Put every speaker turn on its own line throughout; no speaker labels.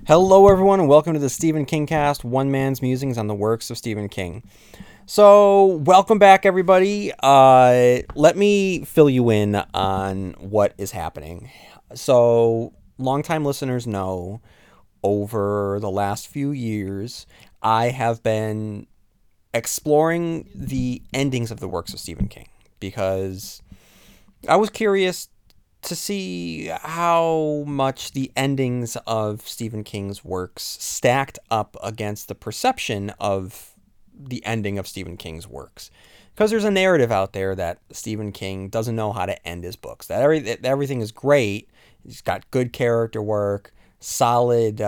Hello, everyone, and welcome to the Stephen King Cast, one man's musings on the works of Stephen King. So, welcome back, everybody. Let me fill you in on what is happening. So, longtime listeners know over the last few years, I have been exploring the endings of the works of Stephen King because I was curious to see how much the endings of Stephen King's works stacked up against the perception of the ending of Stephen King's works. Because there's a narrative out there that Stephen King doesn't know how to end his books. That everything is great. He's got good character work, solid,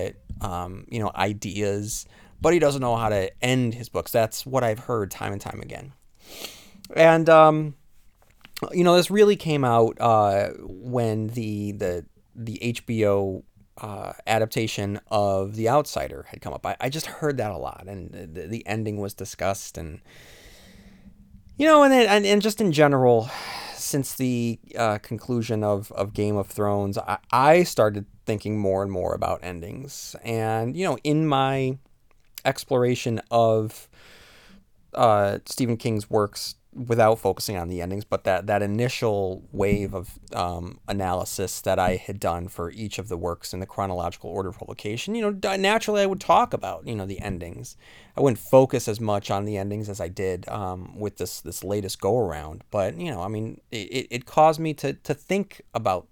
ideas, but he doesn't know how to end his books. That's what I've heard time and time again. And this really came out when the HBO adaptation of The Outsider had come up. I just heard that a lot, and the ending was discussed, and and just in general, since the conclusion of Game of Thrones, I started thinking more and more about endings, and in my exploration of Stephen King's works without focusing on the endings, but that initial wave of analysis that I had done for each of the works in the chronological order of publication, naturally I would talk about, the endings. I wouldn't focus as much on the endings as I did with this latest go around, but it caused me to think about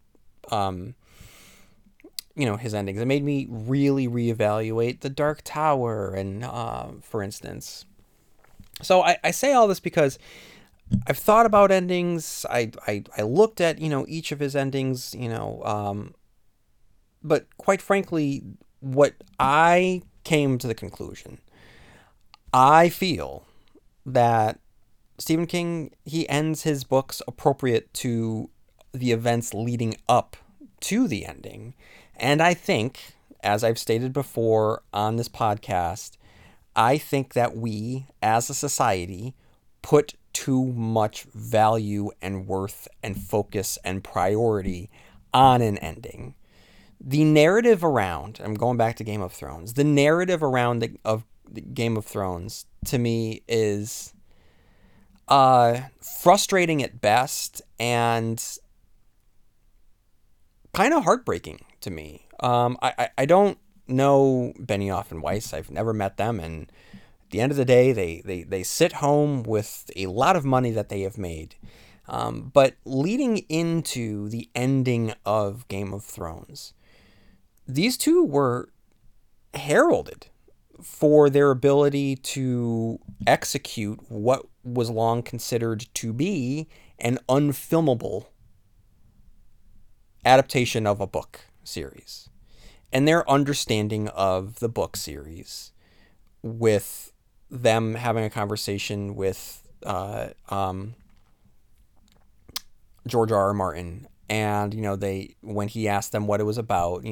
his endings. It made me really reevaluate The Dark Tower, and for instance. So I say all this because I've thought about endings. I looked at, each of his endings, but quite frankly, what I came to the conclusion, I feel that Stephen King, he ends his books appropriate to the events leading up to the ending. And I think, as I've stated before on this podcast, I think that we, as a society, put too much value and worth and focus and priority on an ending. The narrative around, I'm going back to Game of Thrones, the narrative around the Game of Thrones, to me, is frustrating at best and kind of heartbreaking to me. I don't know Benioff and Weiss. I've never met them, and at the end of the day, they sit home with a lot of money that they have made. But leading into the ending of Game of Thrones, these two were heralded for their ability to execute what was long considered to be an unfilmable adaptation of a book series. And their understanding of the book series, with them having a conversation with George R. R. Martin, and when he asked them what it was about,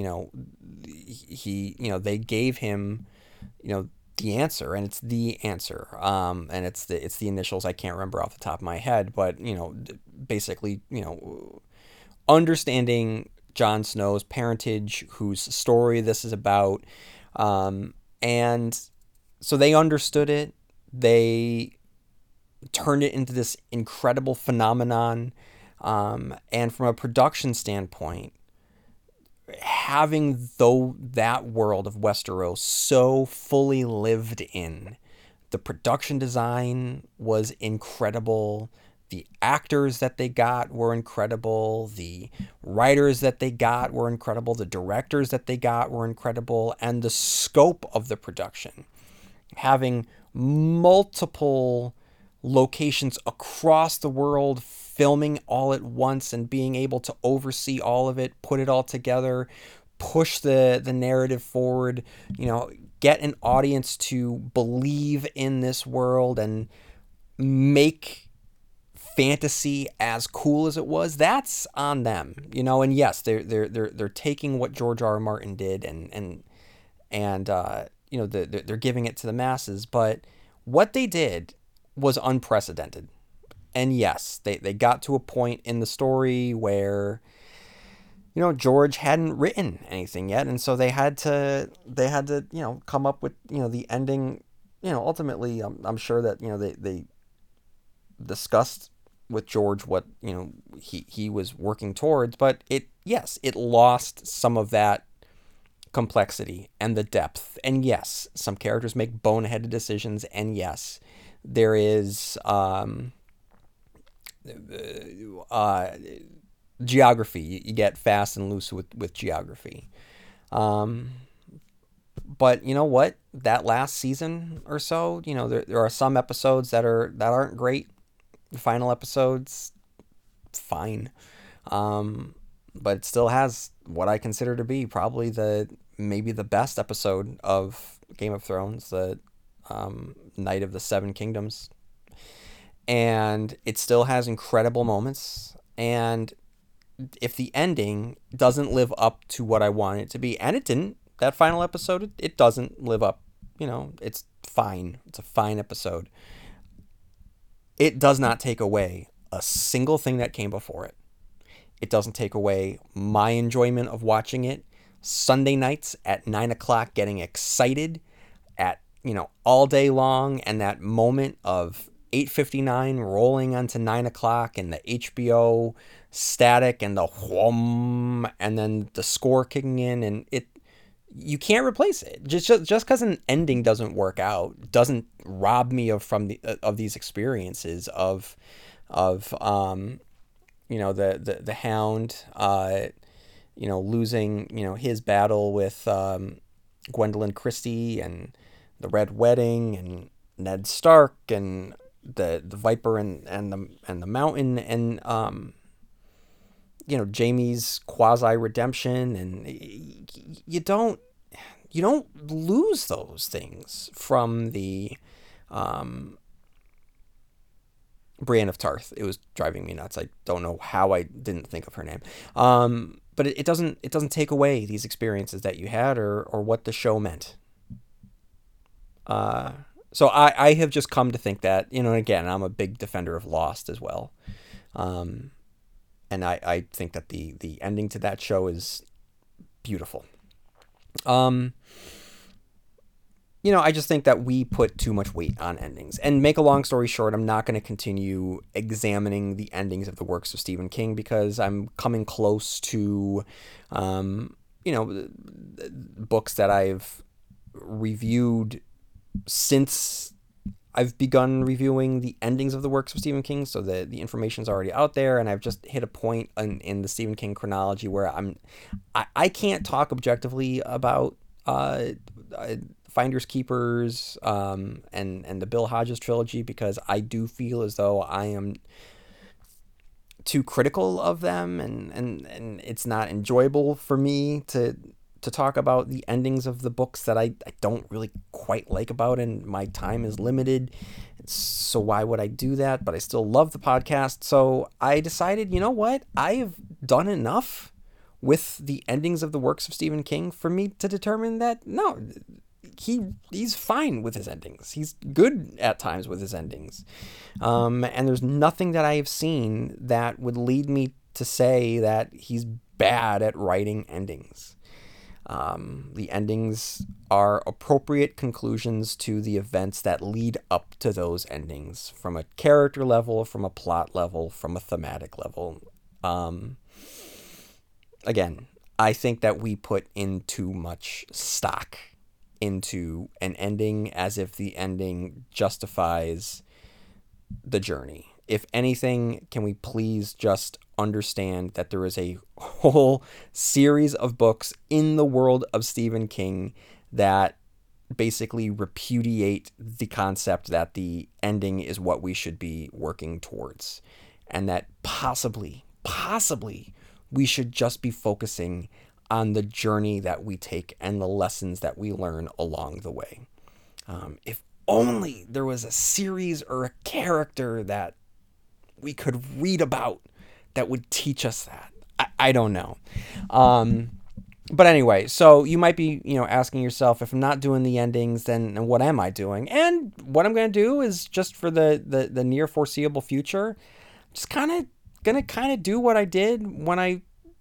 they gave him the answer, and it's the answer, and it's the initials. I can't remember off the top of my head, but basically understanding Jon Snow's parentage, whose story this is about, and so they understood it. They turned it into this incredible phenomenon, and from a production standpoint, having that world of Westeros so fully lived in, the production design was incredible. The actors that they got were incredible. The writers that they got were incredible. The directors that they got were incredible. And the scope of the production, having multiple locations across the world, filming all at once and being able to oversee all of it, put it all together, push the narrative forward, get an audience to believe in this world and make fantasy as cool as it was. That's on them, and yes, they're taking what George R. R. Martin did and they're giving it to the masses, but what they did was unprecedented. And yes, they got to a point in the story where George hadn't written anything yet, and so they had to come up with the ending. Ultimately, I'm sure that they discussed with George what he was working towards, but it lost some of that complexity and the depth. And yes, some characters make boneheaded decisions, and yes, there is uh, geography. You get fast and loose with geography. Um, but you know what? That last season or so, there are some episodes that aren't great. The final episodes, fine. But it still has what I consider to be probably maybe the best episode of Game of Thrones, the Night of the Seven Kingdoms, and it still has incredible moments. And if the ending doesn't live up to what I want it to be, and it didn't, that final episode, it doesn't live up. It's fine. It's a fine episode. It does not take away a single thing that came before it. It doesn't take away my enjoyment of watching it Sunday nights at 9 o'clock, getting excited at, all day long, and that moment of 8:59 rolling onto 9 o'clock and the HBO static and the whom, and then the score kicking in, and you can't replace it. Just because an ending doesn't work out doesn't rob me of these experiences of the Hound losing his battle with Gwendolyn Christie, and the Red Wedding, and Ned Stark, and the Viper, and the Mountain, and Jaime's quasi redemption. And you don't lose those things from the Brienne of Tarth. It was driving me nuts. I don't know how I didn't think of her name. But it doesn't take away these experiences that you had, or what the show meant. So I have just come to think that, again, I'm a big defender of Lost as well. And I think that the ending to that show is beautiful. I just think that we put too much weight on endings. And make a long story short, I'm not going to continue examining the endings of the works of Stephen King, because I'm coming close to, books that I've reviewed since I've begun reviewing the endings of the works of Stephen King. So the information's already out there, and I've just hit a point in the Stephen King chronology where I can't talk objectively about Finders Keepers, and the Bill Hodges trilogy, because I do feel as though I am too critical of them, and it's not enjoyable for me to talk about the endings of the books that I don't really quite like about, and my time is limited. So why would I do that? But I still love the podcast. So I decided, you know what? I have done enough with the endings of the works of Stephen King for me to determine that, no, he's fine with his endings. He's good at times with his endings. And there's nothing that I have seen that would lead me to say that he's bad at writing endings. The endings are appropriate conclusions to the events that lead up to those endings, from a character level, from a plot level, from a thematic level. Again, I think that we put in too much stock into an ending, as if the ending justifies the journey. If anything, can we please just understand that there is a whole series of books in the world of Stephen King that basically repudiate the concept that the ending is what we should be working towards, and that possibly we should just be focusing on the journey that we take and the lessons that we learn along the way. If only there was a series or a character that we could read about that would teach us that. I don't know. But anyway, so you might be, asking yourself, if I'm not doing the endings, then what am I doing? And what I'm going to do is, just for the near foreseeable future, just going to do what I did when I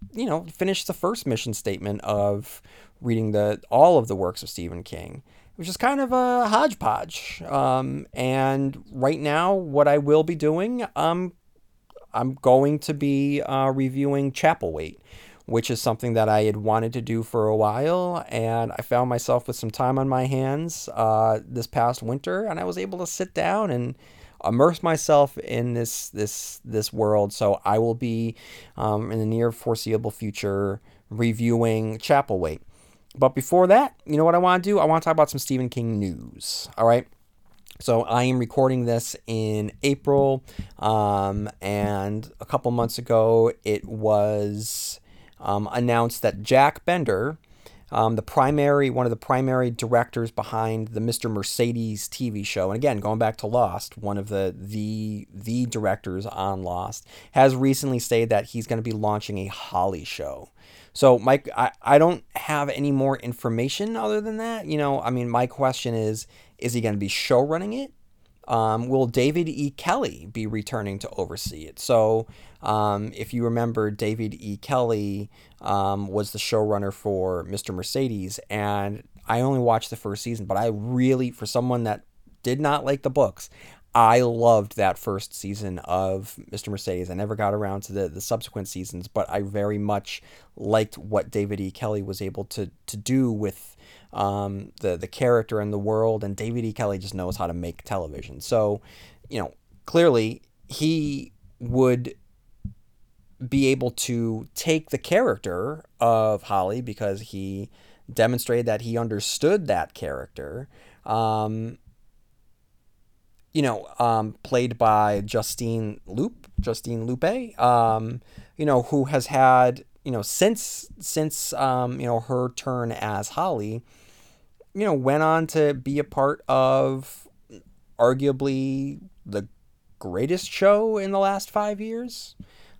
finished the first mission statement of reading all of the works of Stephen King, which is kind of a hodgepodge. And right now, what I will be doing, I'm going to be reviewing Chapelwaite, which is something that I had wanted to do for a while, and I found myself with some time on my hands this past winter, and I was able to sit down and immerse myself in this world. So I will be in the near foreseeable future reviewing Chapelwaite. But before that, you know what I want to do? I want to talk about some Stephen King news. All right. So I am recording this in April, and a couple months ago it was announced that Jack Bender, one of the primary directors behind the Mr. Mercedes TV show, and again going back to Lost, one of the directors on Lost, has recently stated that he's going to be launching a Holly show. So, Mike, I don't have any more information other than that. My question is he going to be show running it? Will David E. Kelley be returning to oversee it? So, if you remember, David E. Kelley was the showrunner for Mr. Mercedes, and I only watched the first season, but I really, for someone that did not like the books, I loved that first season of Mr. Mercedes. I never got around to the subsequent seasons, but I very much liked what David E. Kelley was able to do with the character and the world, and David E. Kelley just knows how to make television. So, clearly he would be able to take the character of Holly because he demonstrated that he understood that character. Played by Justine Lupe, who has had, since her turn as Holly, went on to be a part of arguably the greatest show in the last 5 years,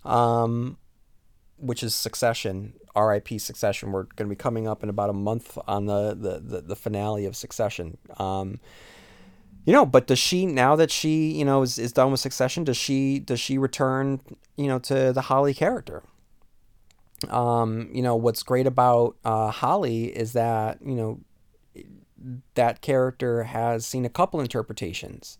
which is Succession. R.I.P. Succession. We're going to be coming up in about a month on the finale of Succession. But does she, now that she, is done with Succession, does she return, to the Holly character? What's great about Holly is that, that character has seen a couple interpretations.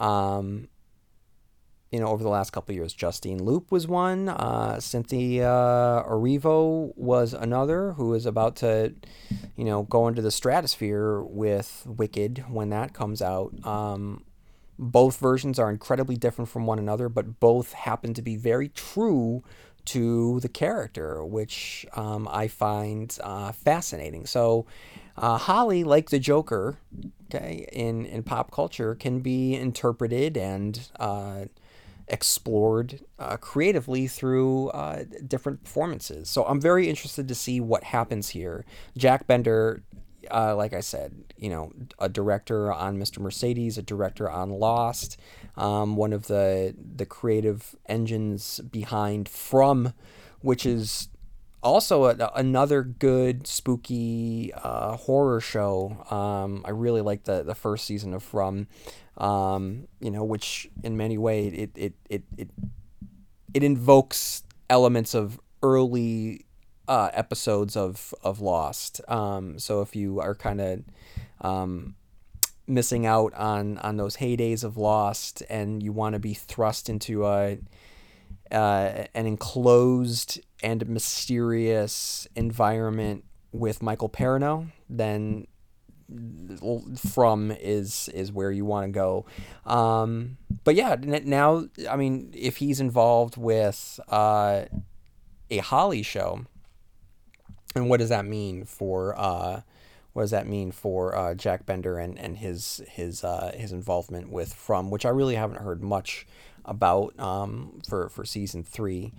Over the last couple of years. Justine Lupe was one. Cynthia Erivo was another, who is about to, go into the stratosphere with Wicked when that comes out. Both versions are incredibly different from one another, but both happen to be very true to the character, which I find fascinating. So Holly, like the Joker, okay, in pop culture, can be interpreted and explored creatively through different performances. So I'm very interested to see what happens here. Jack Bender, like I said, a director on Mr. Mercedes, a director on Lost, one of the creative engines behind From, which is also another good spooky horror show. I really like the first season of From, which in many ways it invokes elements of early episodes of Lost. So if you are kind of missing out on those heydays of Lost and you want to be thrust into an enclosed and mysterious environment with Michael Perino, then From is where you want to go. But yeah, now, I mean, if he's involved with a Holly show, and what does that mean for Jack Bender and his involvement with From, which I really haven't heard much about for season 3.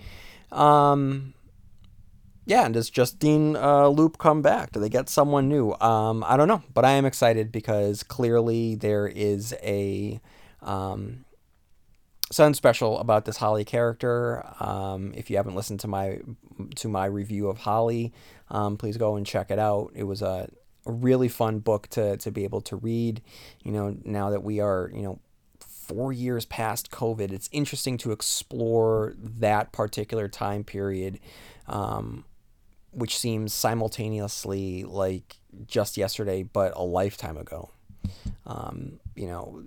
Yeah, and does Justine Lupe come back? Do they get someone new? I don't know, but I am excited because clearly there is a something special about this Holly character. If you haven't listened to my review of Holly, please go and check it out. It was a really fun book to be able to read. Now that we are 4 years past COVID. It's interesting to explore that particular time period, which seems simultaneously like just yesterday, but a lifetime ago. You know,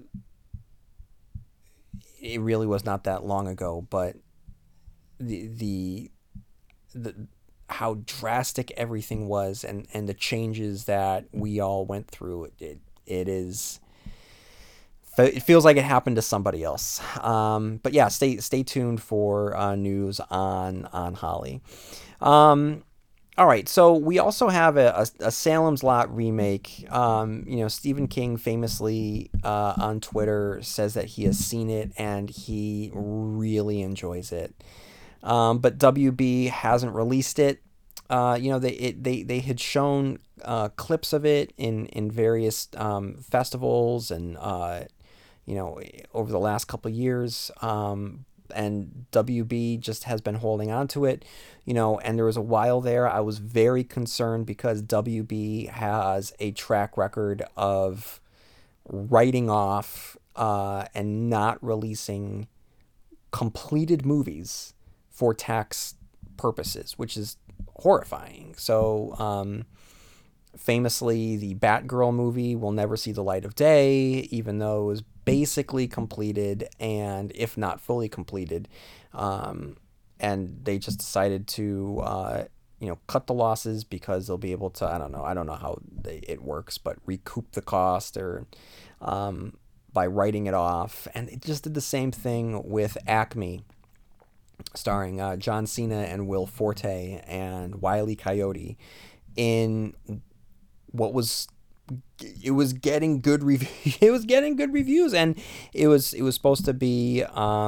it really was not that long ago, but the the the how drastic everything was, and the changes that we all went through, it is, it feels like it happened to somebody else. But yeah, stay tuned for news on Holly. Um, all right, so we also have a Salem's Lot remake. Stephen King famously on Twitter says that he has seen it and he really enjoys it. But WB hasn't released it. They had shown clips of it in various festivals and over the last couple of years. And WB just has been holding on to it, and there was a while there I was very concerned because WB has a track record of writing off and not releasing completed movies for tax purposes, which is horrifying. So, famously, the Batgirl movie will never see the light of day, even though it was basically completed and, if not fully completed. And they just decided to, cut the losses because they'll be able to, I don't know how it works, but recoup the cost or by writing it off. And it just did the same thing with Acme, starring John Cena and Will Forte and Wile E. Coyote, in what was, it was getting good it was getting good reviews, and it was supposed to be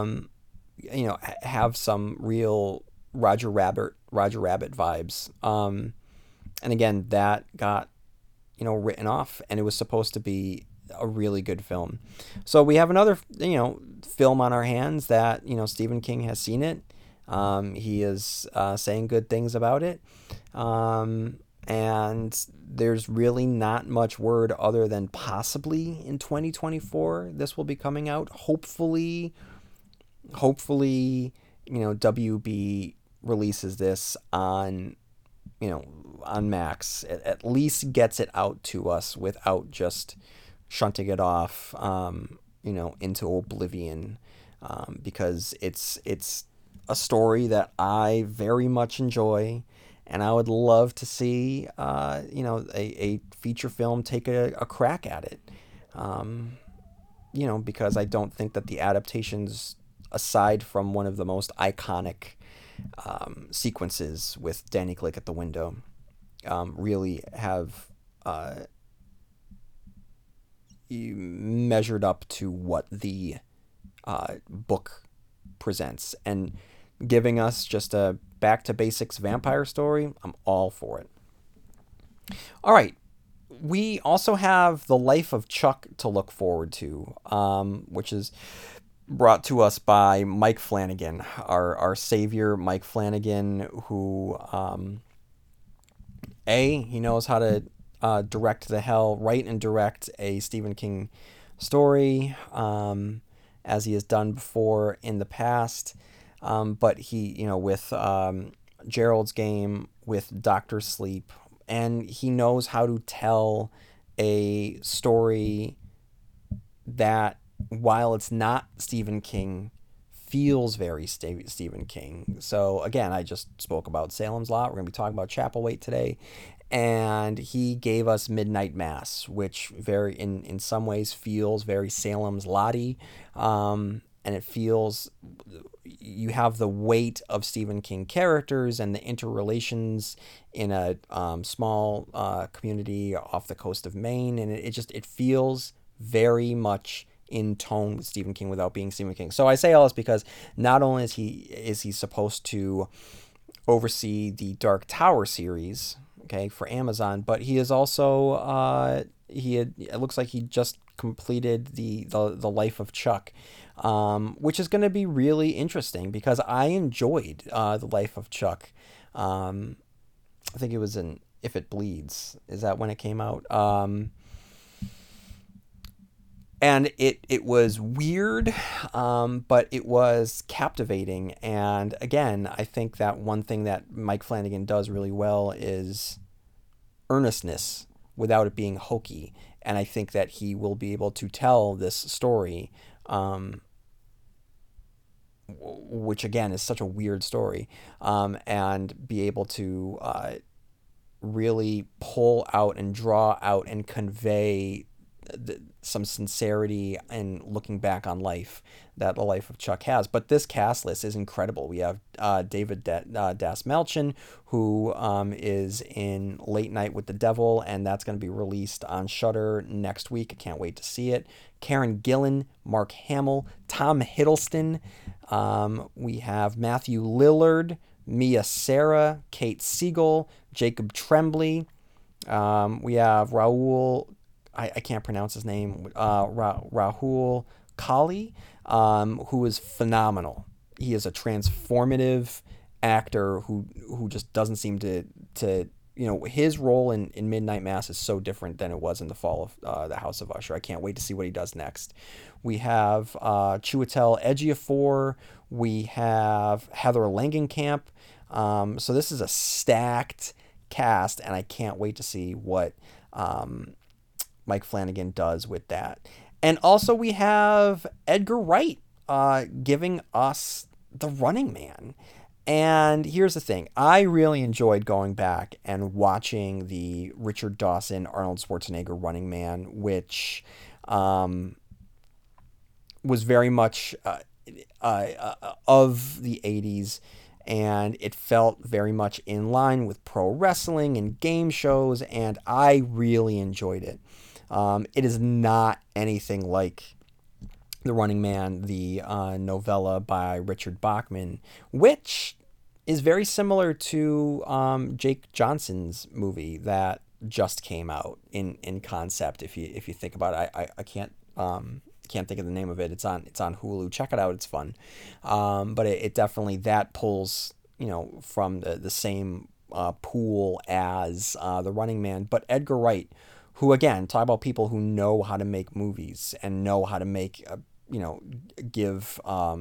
have some real Roger Rabbit vibes. And again, that got written off, and it was supposed to be a really good film. So we have another film on our hands that Stephen King has seen it. He is saying good things about it. And there's really not much word other than possibly in 2024 this will be coming out. Hopefully, WB releases this on Max. At least gets it out to us without just shunting it off, into oblivion, because it's a story that I very much enjoy, and I would love to see, a feature film take a crack at it. Because I don't think that the adaptations, aside from one of the most iconic sequences with Danny Glick at the window, really have measured up to what the book presents. And giving us just a back to basics vampire story, I'm all for it. All right. We also have The Life of Chuck to look forward to, which is brought to us by Mike Flanagan, our savior, Mike Flanagan, who, he knows how to write and direct a Stephen King story, as he has done before in the past. But he, with Gerald's Game, with Doctor Sleep, and he knows how to tell a story that, while it's not Stephen King, feels very Stephen King. So again, I just spoke about Salem's Lot. We're going to be talking about Chapelwaite today. And he gave us Midnight Mass, which very in some ways feels very Salem's Lot-y. And it feels, you have the weight of Stephen King characters and the interrelations in a small community off the coast of Maine, and it feels very much in tone with Stephen King without being Stephen King. So I say all this because not only is he supposed to oversee the Dark Tower series, okay, for Amazon, but he is also it looks like he just completed the Life of Chuck, which is going to be really interesting because I enjoyed the Life of Chuck. I think it was in If It Bleeds. Is that when it came out? And it was weird, but it was captivating. And again, I think that one thing that Mike Flanagan does really well is earnestness without it being hokey. And I think that he will be able to tell this story, which again is such a weird story, and be able to really pull out and draw out and convey some sincerity and looking back on life that the life of Chuck has. But this cast list is incredible. We have David Dasmalchian, who is in Late Night with the Devil, and that's going to be released on Shudder next week. I can't wait to see it. Karen Gillan, Mark Hamill, Tom Hiddleston. We have Matthew Lillard, Mia Sara, Kate Siegel, Jacob Tremblay. We have Raul, I can't pronounce his name, Rahul Kali, who is phenomenal. He is a transformative actor who just doesn't seem to his role in Midnight Mass is so different than it was in the fall of the House of Usher. I can't wait to see what he does next. We have Chiwetel Ejiofor. We have Heather Langenkamp. So this is a stacked cast, and I can't wait to see what Mike Flanagan does with that. And also we have Edgar Wright giving us The Running Man. And here's the thing. I really enjoyed going back and watching the Richard Dawson, Arnold Schwarzenegger Running Man, which was very much of the 80s. And it felt very much in line with pro wrestling and game shows. And I really enjoyed it. It is not anything like The Running Man, the novella by Richard Bachman, which is very similar to Jake Johnson's movie that just came out in concept. If you think about it, I can't think of the name of it. It's on Hulu. Check it out. It's fun. But it definitely that pulls from the same pool as The Running Man. But Edgar Wright, who again, talk about people who know how to make movies and know how to make give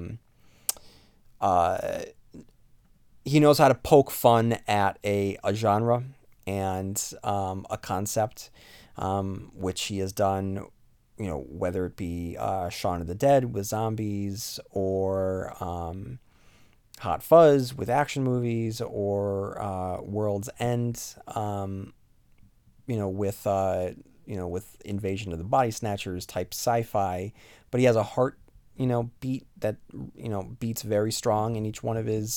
he knows how to poke fun at a genre and a concept, which he has done, whether it be Shaun of the Dead with zombies or Hot Fuzz with action movies or World's End, with Invasion of the Body Snatchers type sci-fi, but he has a heart, beat that, beats very strong in each one of his,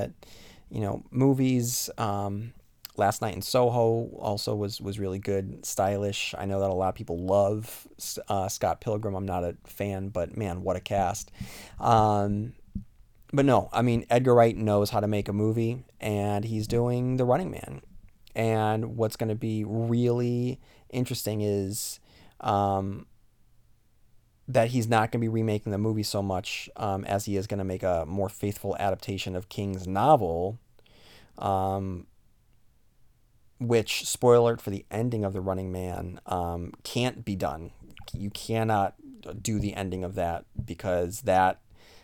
movies. Last Night in Soho also was really good, stylish. I know that a lot of people love Scott Pilgrim. I'm not a fan, but man, what a cast. But no, I mean, Edgar Wright knows how to make a movie, and he's doing The Running Man. And what's going to be really interesting is that he's not going to be remaking the movie so much as he is going to make a more faithful adaptation of King's novel, which, spoiler alert for the ending of The Running Man, can't be done. You cannot do the ending of that because that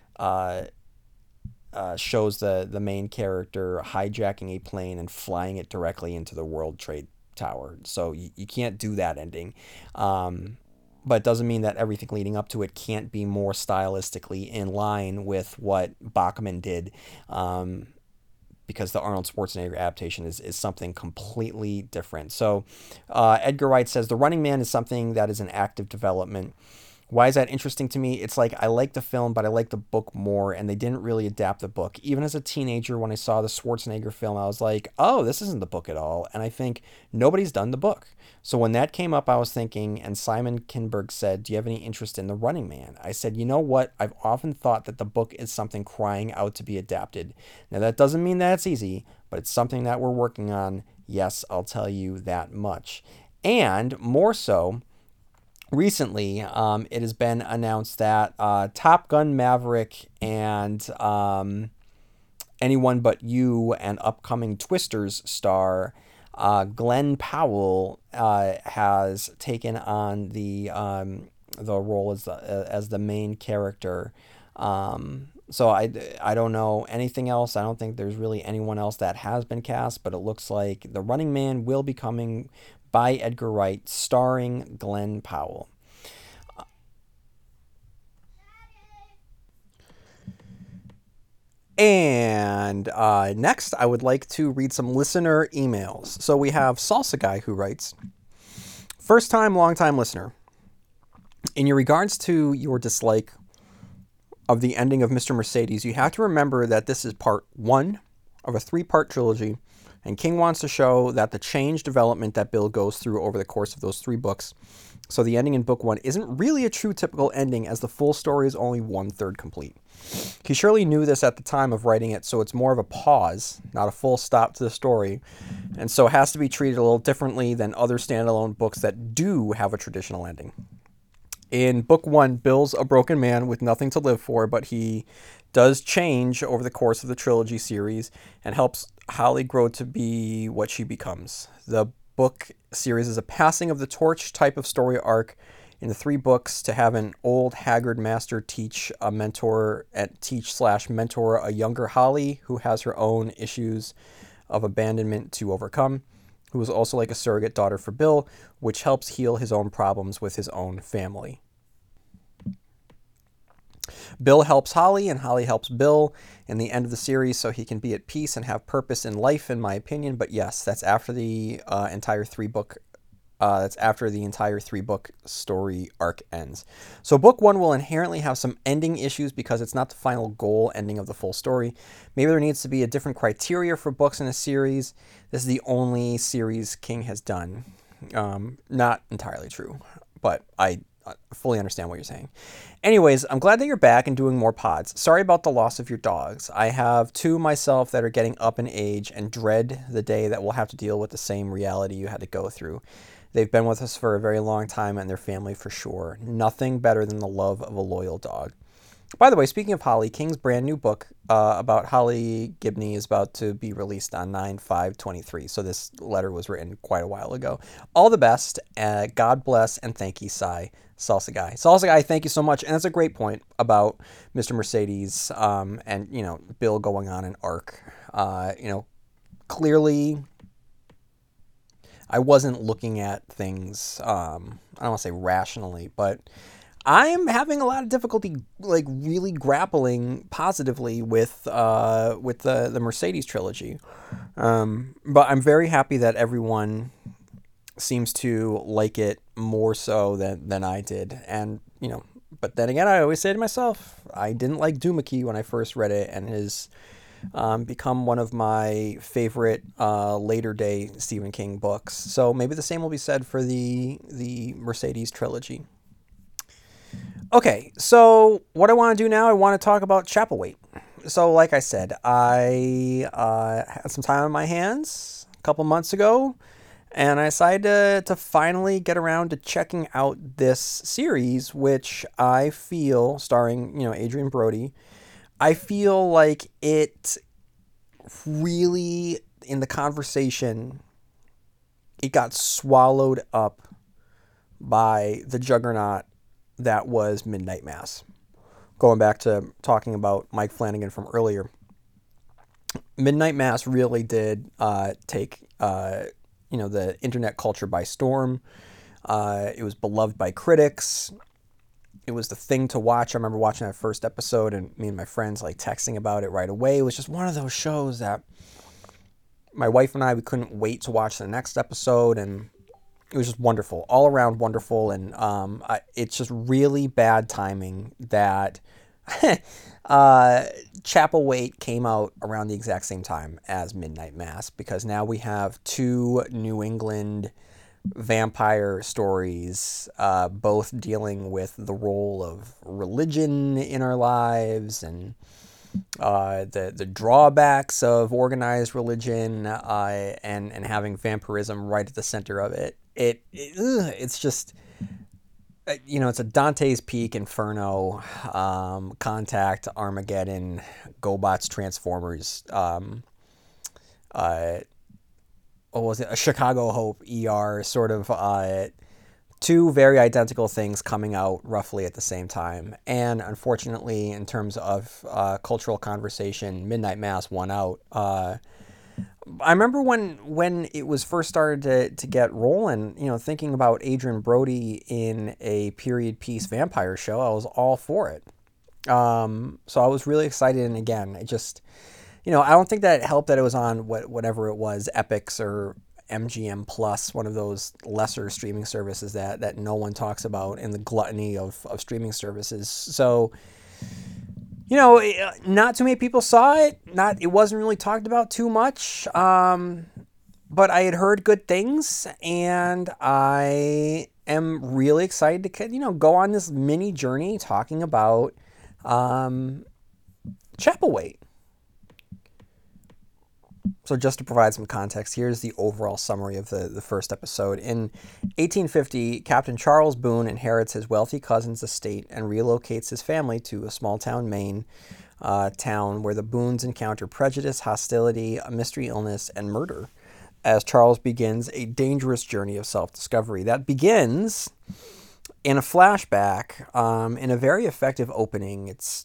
shows the main character hijacking a plane and flying it directly into the World Trade Tower. So you can't do that ending. But it doesn't mean that everything leading up to it can't be more stylistically in line with what Bachman did, because the Arnold Schwarzenegger adaptation is something completely different. So Edgar Wright says, The Running Man is something that is in active development. Why is that interesting to me? It's like I like the film, but I like the book more, and they didn't really adapt the book. Even as a teenager, when I saw the Schwarzenegger film, I was like, oh, this isn't the book at all. And I think nobody's done the book. So when that came up, I was thinking, and Simon Kinberg said, do you have any interest in The Running Man? I said, you know what? I've often thought that the book is something crying out to be adapted. Now, that doesn't mean that it's easy, but it's something that we're working on. Yes, I'll tell you that much. And more so, recently, it has been announced that Top Gun Maverick and Anyone But You and upcoming Twisters star Glenn Powell has taken on the the role as the main character. So I don't know anything else. I don't think there's really anyone else that has been cast, but it looks like The Running Man will be coming by Edgar Wright, starring Glenn Powell. And next, I would like to read some listener emails. So we have Salsa Guy who writes, first time, long time listener. In your regards to your dislike of the ending of Mr. Mercedes, you have to remember that this is part one of a three-part trilogy, and King wants to show that the change development that Bill goes through over the course of those three books. So the ending in book one isn't really a true typical ending, as the full story is only 1/3 complete. He surely knew this at the time of writing it, so it's more of a pause, not a full stop to the story, and so it has to be treated a little differently than other standalone books that do have a traditional ending. In book one, Bill's a broken man with nothing to live for, but he does change over the course of the trilogy series and helps Holly grow to be what she becomes. The book series is a passing of the torch type of story arc in the three books to have an old haggard master teach slash mentor a younger Holly who has her own issues of abandonment to overcome, who is also like a surrogate daughter for Bill, which helps heal his own problems with his own family. Bill helps Holly, and Holly helps Bill in the end of the series so he can be at peace and have purpose in life, in my opinion. But yes, that's after the entire three-book story arc ends. So book one will inherently have some ending issues because it's not the final goal ending of the full story. Maybe there needs to be a different criteria for books in a series. This is the only series King has done. Not entirely true, but I fully understand what you're saying. Anyways, I'm glad that you're back and doing more pods. Sorry about the loss of your dogs. I have two myself that are getting up in age and dread the day that we'll have to deal with the same reality you had to go through. They've been with us for a very long time and their family for sure. Nothing better than the love of a loyal dog. By the way, speaking of Holly, King's brand new book about Holly Gibney is about to be released on 9/5/23. So this letter was written quite a while ago. All the best. God bless and thank you, Salsa Guy. Salsa Guy, thank you so much. And that's a great point about Mr. Mercedes and, Bill going on an arc. Clearly I wasn't looking at things, I don't want to say rationally, but I'm having a lot of difficulty, like, really grappling positively with the Mercedes trilogy. But I'm very happy that everyone seems to like it more so than I did. And, but then again, I always say to myself, I didn't like Doohickey when I first read it, and has become one of my favorite later day Stephen King books. So maybe the same will be said for the Mercedes trilogy. Okay, so what I want to do now, I want to talk about Chapelwaite. So like I said, I had some time on my hands a couple months ago, and I decided to finally get around to checking out this series, which I feel, starring, Adrian Brody, I feel like it really, in the conversation, it got swallowed up by the juggernaut that was Midnight Mass. Going back to talking about Mike Flanagan from earlier, Midnight Mass really did take the internet culture by storm. It was beloved by critics. It was the thing to watch. I remember watching that first episode and me and my friends like texting about it right away. It was just one of those shows that my wife and I, we couldn't wait to watch the next episode, and it was just wonderful, all around wonderful. And it's just really bad timing that Chapelwaite came out around the exact same time as Midnight Mass, because now we have two New England vampire stories, both dealing with the role of religion in our lives and the drawbacks of organized religion, and having vampirism right at the center of it. It's just, it's a Dante's Peak, Inferno, Contact, Armageddon, GoBots, Transformers, what was it? A Chicago Hope, ER sort of Two very identical things coming out roughly at the same time. And unfortunately, in terms of cultural conversation, Midnight Mass won out. I remember when it was first started to get rolling, thinking about Adrian Brody in a period piece vampire show, I was all for it. So I was really excited, and again, it just, I don't think that it helped that it was on whatever it was, Epix or MGM Plus, one of those lesser streaming services that no one talks about in the gluttony of streaming services. So, not too many people saw it. It wasn't really talked about too much. But I had heard good things, and I am really excited to go on this mini journey talking about Chapelwaite. So just to provide some context, here's the overall summary of the first episode. In 1850, Captain Charles Boone inherits his wealthy cousin's estate and relocates his family to a small town, Maine, town where the Boones encounter prejudice, hostility, a mystery illness, and murder as Charles begins a dangerous journey of self-discovery. That begins in a flashback, in a very effective opening. It's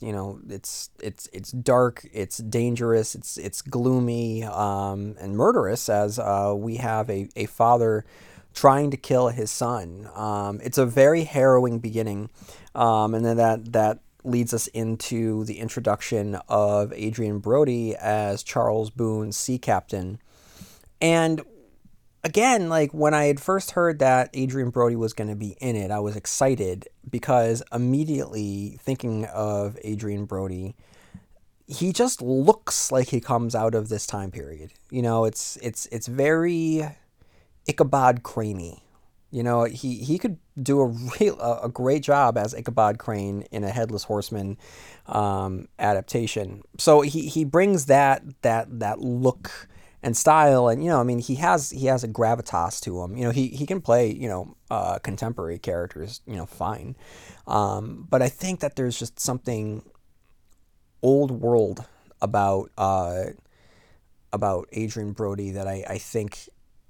dark, it's dangerous, it's gloomy, and murderous as we have a father trying to kill his son. It's a very harrowing beginning, and then that leads us into the introduction of Adrian Brody as Charles Boone's sea captain. And again, like when I had first heard that Adrian Brody was going to be in it, I was excited because immediately thinking of Adrian Brody, he just looks like he comes out of this time period. It's very Ichabod Crane-y. He could do a great job as Ichabod Crane in a Headless Horseman adaptation. So he brings that look and style, and he has a gravitas to him. He can play contemporary characters fine, but I think that there's just something old world about Adrian Brody that I think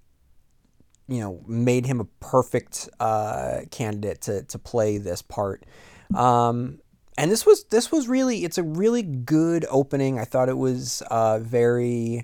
made him a perfect candidate to play this part. And this was really, it's a really good opening. I thought it was very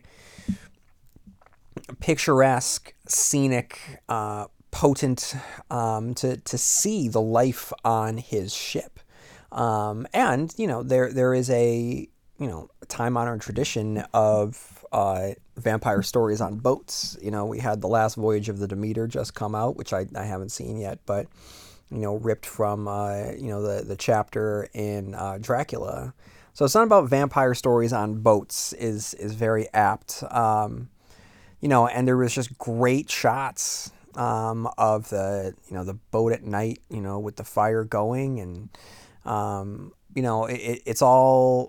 picturesque, scenic, potent, to see the life on his ship. And there is a time-honored tradition of vampire stories on boats. We had The Last Voyage of the Demeter just come out, which I haven't seen yet, but ripped from the chapter in Dracula. So something about vampire stories on boats is very apt. And there was just great shots of the boat at night, with the fire going, and it's all.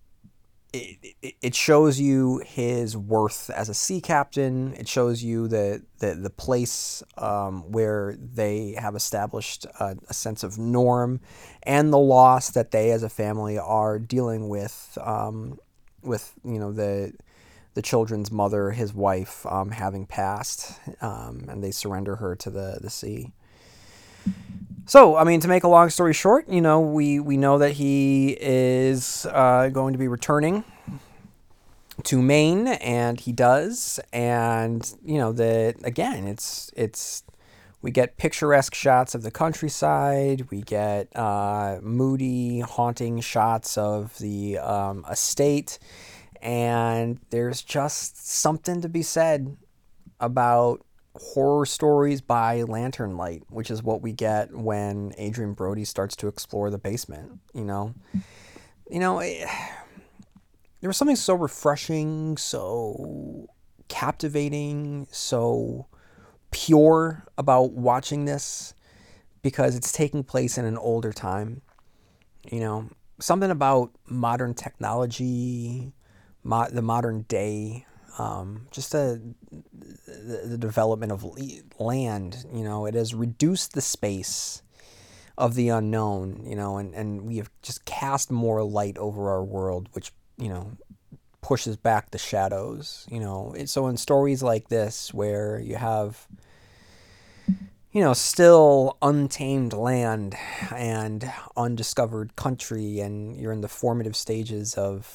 It shows you his worth as a sea captain. It shows you the place where they have established a sense of norm, and the loss that they as a family are dealing with the children's mother, his wife, having passed, and they surrender her to the sea. So, to make a long story short, we know that he is going to be returning to Maine, and he does. And it's we get picturesque shots of the countryside. We get moody, haunting shots of the estate, and there's just something to be said about horror stories by lantern light, which is what we get when Adrian Brody starts to explore the basement. There was something so refreshing, so captivating, so pure about watching this, because it's taking place in an older time. Something about modern technology, the modern day, just the development of land. It has reduced the space of the unknown, and we have just cast more light over our world, which pushes back the shadows. So in stories like this, where you have still untamed land and undiscovered country, and you're in the formative stages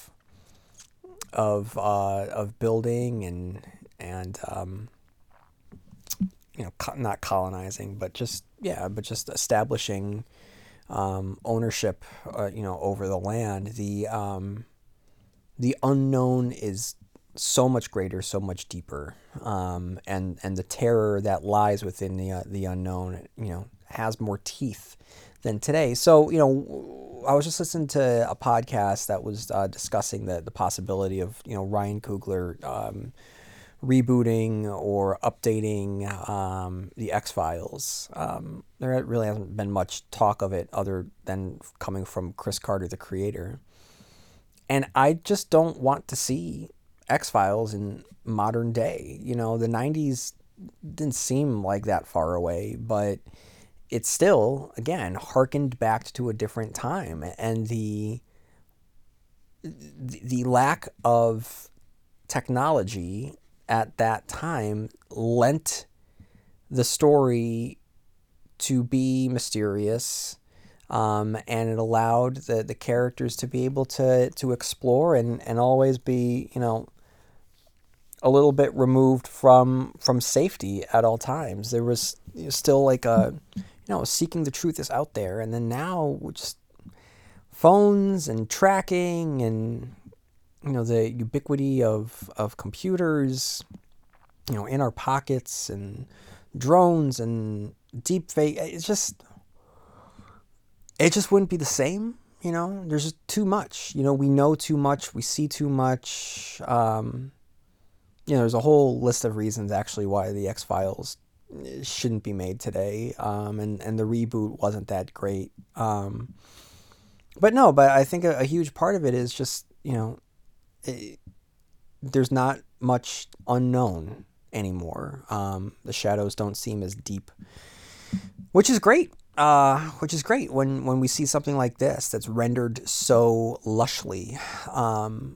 of building and not colonizing, but just establishing ownership, over the land. The unknown is so much greater, so much deeper, and the terror that lies within the unknown, has more teeth than today. So, I was just listening to a podcast that was discussing the possibility of Ryan Coogler rebooting or updating the X-Files. There really hasn't been much talk of it other than coming from Chris Carter, the creator. And I just don't want to see X-Files in modern day. The 90s didn't seem like that far away, but it's still, again, harkened back to a different time. And the lack of technology at that time lent the story to be mysterious, and it allowed the characters to be able to explore and always be, a little bit removed from safety at all times. There was still like seeking the truth is out there. And then now just phones and tracking and the ubiquity of computers, in our pockets, and drones and deep fake. It just wouldn't be the same. There's just too much. We know too much. We see too much. There's a whole list of reasons actually why the X-Files shouldn't be made today. And the reboot wasn't that great. But I think a huge part of it is just, there's not much unknown anymore. The shadows don't seem as deep, which is great. When we see something like this that's rendered so lushly, and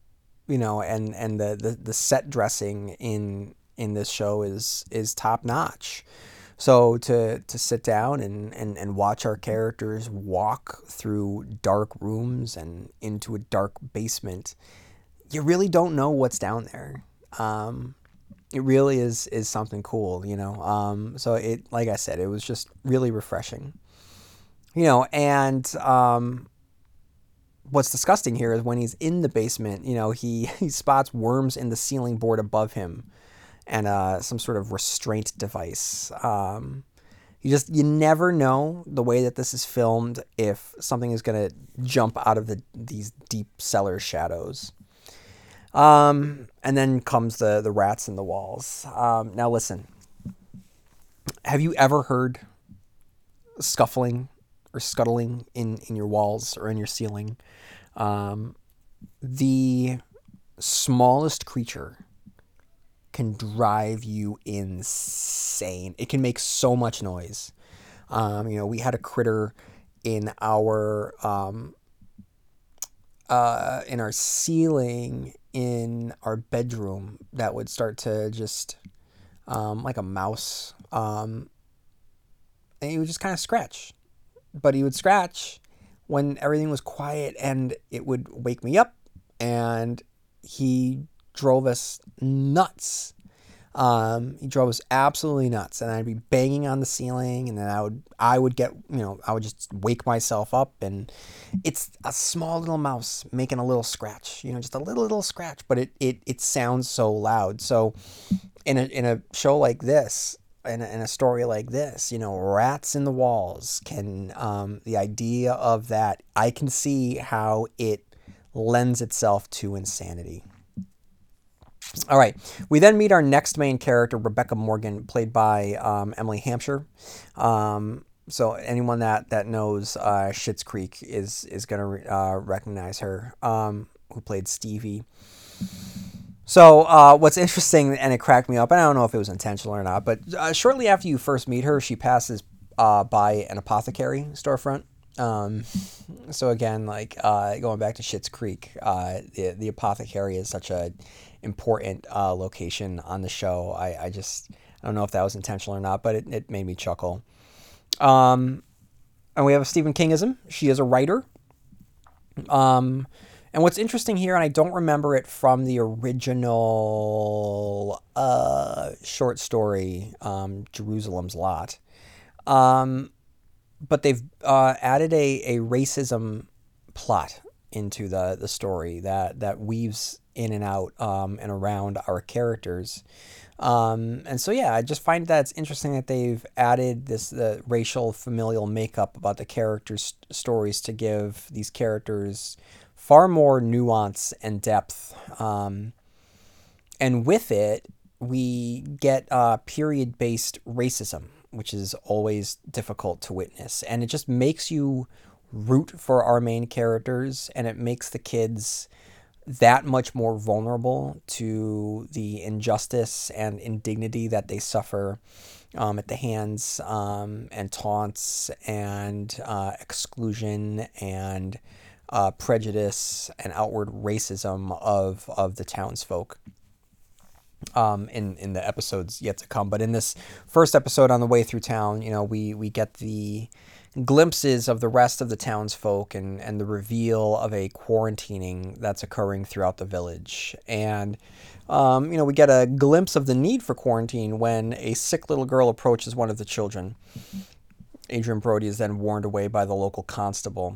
the set dressing in this show is top notch. So to sit down and watch our characters walk through dark rooms and into a dark basement, you really don't know what's down there. It really is something cool, So it, like I said, it was just really refreshing, and what's disgusting here is when he's in the basement, he spots worms in the ceiling board above him and some sort of restraint device. You never know the way that this is filmed if something is going to jump out of these deep cellar shadows. And then comes the rats in the walls. Now listen, have you ever heard scuffling or scuttling in your walls or in your ceiling? The smallest creature can drive you insane. It can make so much noise. We had a critter in our ceiling in our bedroom that would start to just like a mouse, and he would just kind of scratch. But he would scratch when everything was quiet, and it would wake me up, and he drove us nuts. He drove us absolutely nuts, and I'd be banging on the ceiling, and then I would just wake myself up, and it's a small little mouse making a little scratch, just a little scratch, but it sounds so loud. So in a show like this, in a story like this, rats in the walls can, the idea of that, I can see how it lends itself to insanity. All right, we then meet our next main character, Rebecca Morgan, played by Emily Hampshire. So anyone that knows Schitt's Creek is going to recognize her, who played Stevie. So what's interesting, and it cracked me up, and I don't know if it was intentional or not, but shortly after you first meet her, she passes by an apothecary storefront. So again, like going back to Schitt's Creek, the apothecary is such a important location on the show. I don't know if that was intentional or not, but it made me chuckle. And we have a Stephen Kingism. She is a writer. And what's interesting here, and I don't remember it from the original short story, Jerusalem's Lot, but they've added a racism plot into the story that weaves in and out and around our characters. And so, yeah, I just find that it's interesting that they've added the racial familial makeup about the characters' stories to give these characters far more nuance and depth. And with it, we get period-based racism, which is always difficult to witness. And it just makes you root for our main characters, and it makes the kids that much more vulnerable to the injustice and indignity that they suffer at the hands and taunts and exclusion and prejudice and outward racism of the townsfolk in the episodes yet to come. But in this first episode, on the way through town, we get the glimpses of the rest of the townsfolk and the reveal of a quarantining that's occurring throughout the village. And, we get a glimpse of the need for quarantine when a sick little girl approaches one of the children. Adrien Brody is then warned away by the local constable.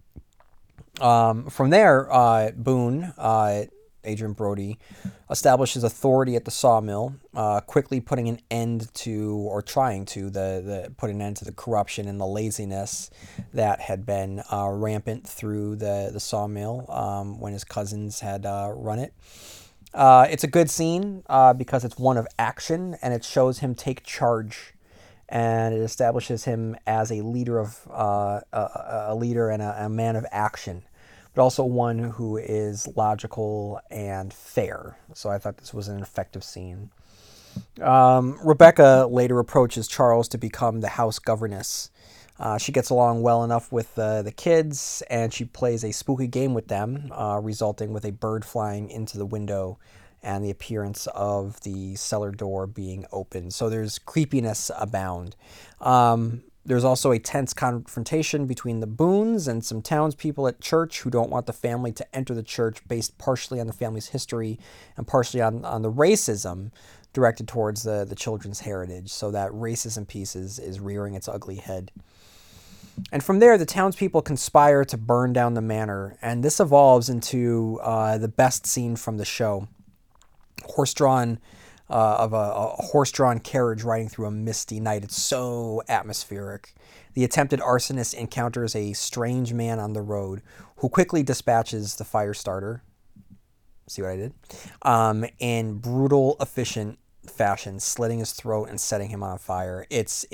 From there, Boone, Adrien Brody, establishes authority at the sawmill, quickly putting an end to, or trying to, put an end to the corruption and the laziness that had been rampant through the sawmill when his cousins had run it. It's a good scene because it's one of action, and it shows him take charge, and it establishes him as a leader a leader and a man of action, but also one who is logical and fair. So I thought this was an effective scene. Rebecca later approaches Charles to become the house governess. She gets along well enough with the kids, and she plays a spooky game with them, resulting with a bird flying into the window and the appearance of the cellar door being open. So there's creepiness abound. There's also a tense confrontation between the Boones and some townspeople at church who don't want the family to enter the church, based partially on the family's history and partially on the racism directed towards the children's heritage. So that racism piece is rearing its ugly head. And from there, the townspeople conspire to burn down the manor, and this evolves into the best scene from the show. Horse-drawn a horse-drawn carriage riding through a misty night. It's so atmospheric. The attempted arsonist encounters a strange man on the road who quickly dispatches the fire starter. See what I did? In brutal, efficient fashion, slitting his throat and setting him on fire. It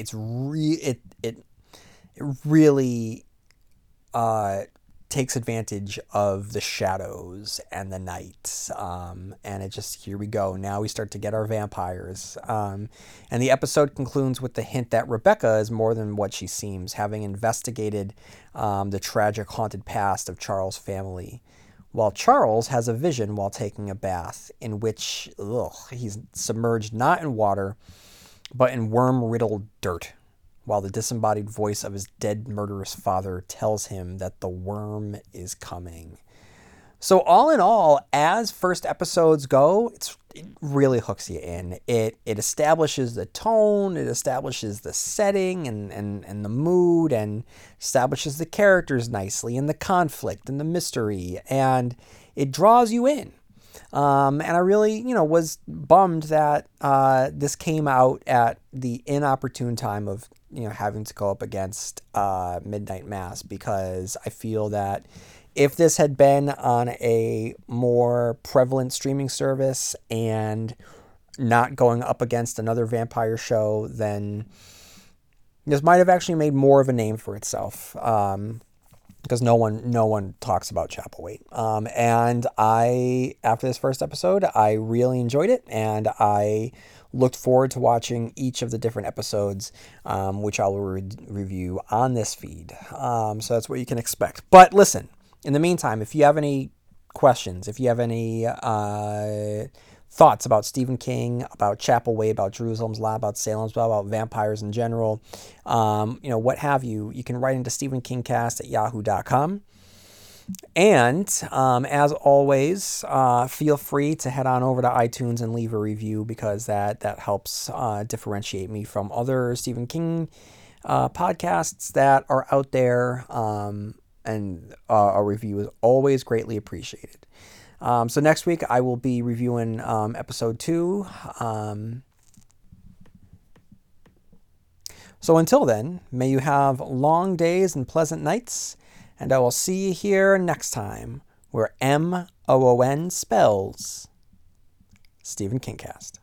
really takes advantage of the shadows and the night. And it just, here we go. Now we start to get our vampires. And the episode concludes with the hint that Rebecca is more than what she seems, having investigated the tragic haunted past of Charles' family. While Charles has a vision while taking a bath in which he's submerged not in water, but in worm-riddled dirt, while the disembodied voice of his dead murderous father tells him that the worm is coming. So all in all, as first episodes go, it really hooks you in. It establishes the tone, it establishes the setting and the mood, and establishes the characters nicely, and the conflict and the mystery, and it draws you in. And I really, was bummed that this came out at the inopportune time of, having to go up against Midnight Mass, because I feel that if this had been on a more prevalent streaming service and not going up against another vampire show, then this might have actually made more of a name for itself. Because no one talks about Chapel Wait. And after this first episode, I really enjoyed it, and I looked forward to watching each of the different episodes, which I will review on this feed. So that's what you can expect. But listen, in the meantime, if you have any questions, if you have any thoughts about Stephen King, about Chapel Way, about Jerusalem's Lot, about Salem's Lot, about vampires in general, what have you, you can write into stephenkingcast@yahoo.com. And as always, feel free to head on over to iTunes and leave a review, because that helps differentiate me from other Stephen King podcasts that are out there. And a review is always greatly appreciated. So next week I will be reviewing episode 2. So until then, may you have long days and pleasant nights, and I will see you here next time, where MOON spells Stephen Kingcast.